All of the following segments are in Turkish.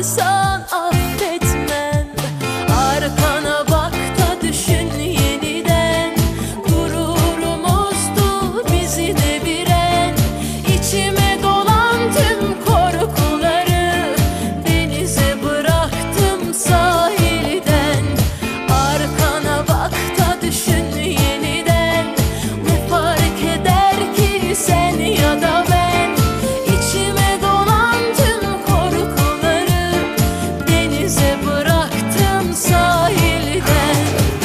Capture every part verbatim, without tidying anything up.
yaparsan affetmem. Arkana bak da düşün yeniden. Gururumuzdu bizi deviren. İçime dolan tüm korkuları denize bıraktım sahilden. Arkana bak da düşün yeniden. Ne fark eder ki sen ya da ben? İçime dolan tüm korkuları denize bıraktım sahilden.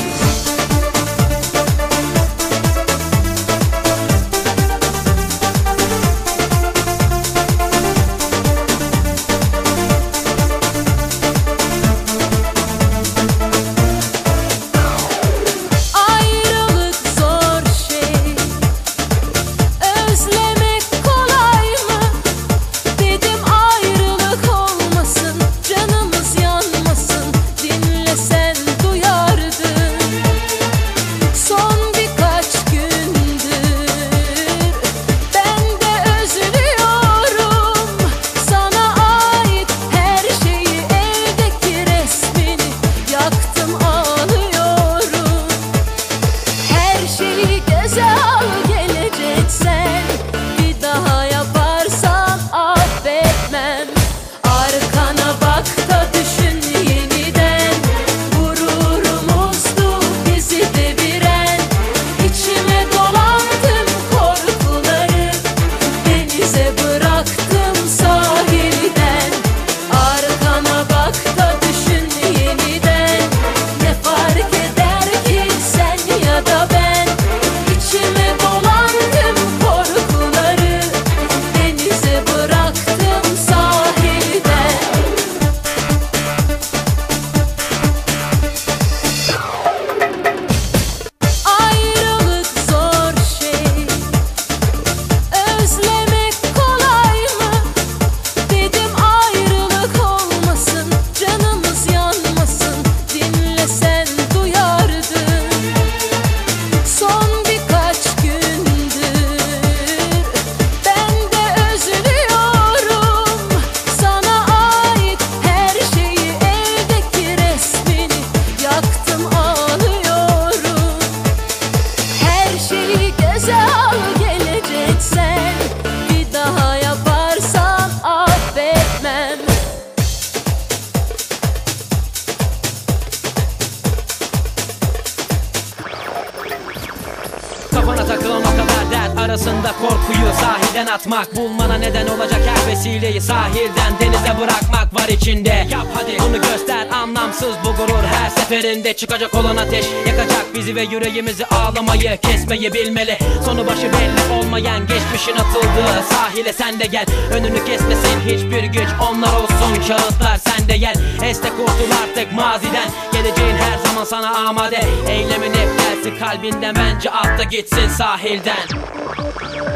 Ayrılık zor şey, özlemek kolay mı? Dedim ayrılık olmasın, canımız yanmasın. Dinlesen duyardın. Son birkaç gündür ben de özlüyorum. Sana ait her şeyi, evdeki resmini yaktım ağlıyorum. Her şeyi göze al geleceksen, bir daha yaparsan affetmem. Arkana bak da düşün yeniden. Gururumuzdu bizi deviren. İçime dolan tüm korkuları denize bıraktım sahilden. Arkana bak da düşün yeniden. Ne fark eder ki sen ya da ben? İçime dolan tüm korkuları denize bıraktım sahilden. Ayrılık zor şey, özlemek kolay mı? Dedim ayrılık olmasın, canımız yanmasın. Dinlesen duyardın. Son birkaç gündür ben de özlüyorum. Sana ait her şeyi, evdeki resmini yaktım ağlıyorum. Her şeyi göze al geleceksen, bir daha yaparsan affetmem. Kafana takılan o kadar dert arasında korkuyu sahilden atmak. Bulmana neden olacak her vesileyi sahilden denize bırakmak var içinde. Yap hadi bunu göster, anlamsız bu gurur her seferinde. Çıkacak olan ateş yakacak bizi ve yüreğimizi, ağlamayı kesmeyi bilmeli. Sonu başı belli olmayan geçmişin atıldığı sahile sen de gel. Önünü kesmesin hiçbir güç, onlar olsun kağıtlar sende yer. Este kurtul artık maziden, geleceğin her zaman sana amade. Eylemin hep gelsin kalbinden, bence at da gitsin sahilden.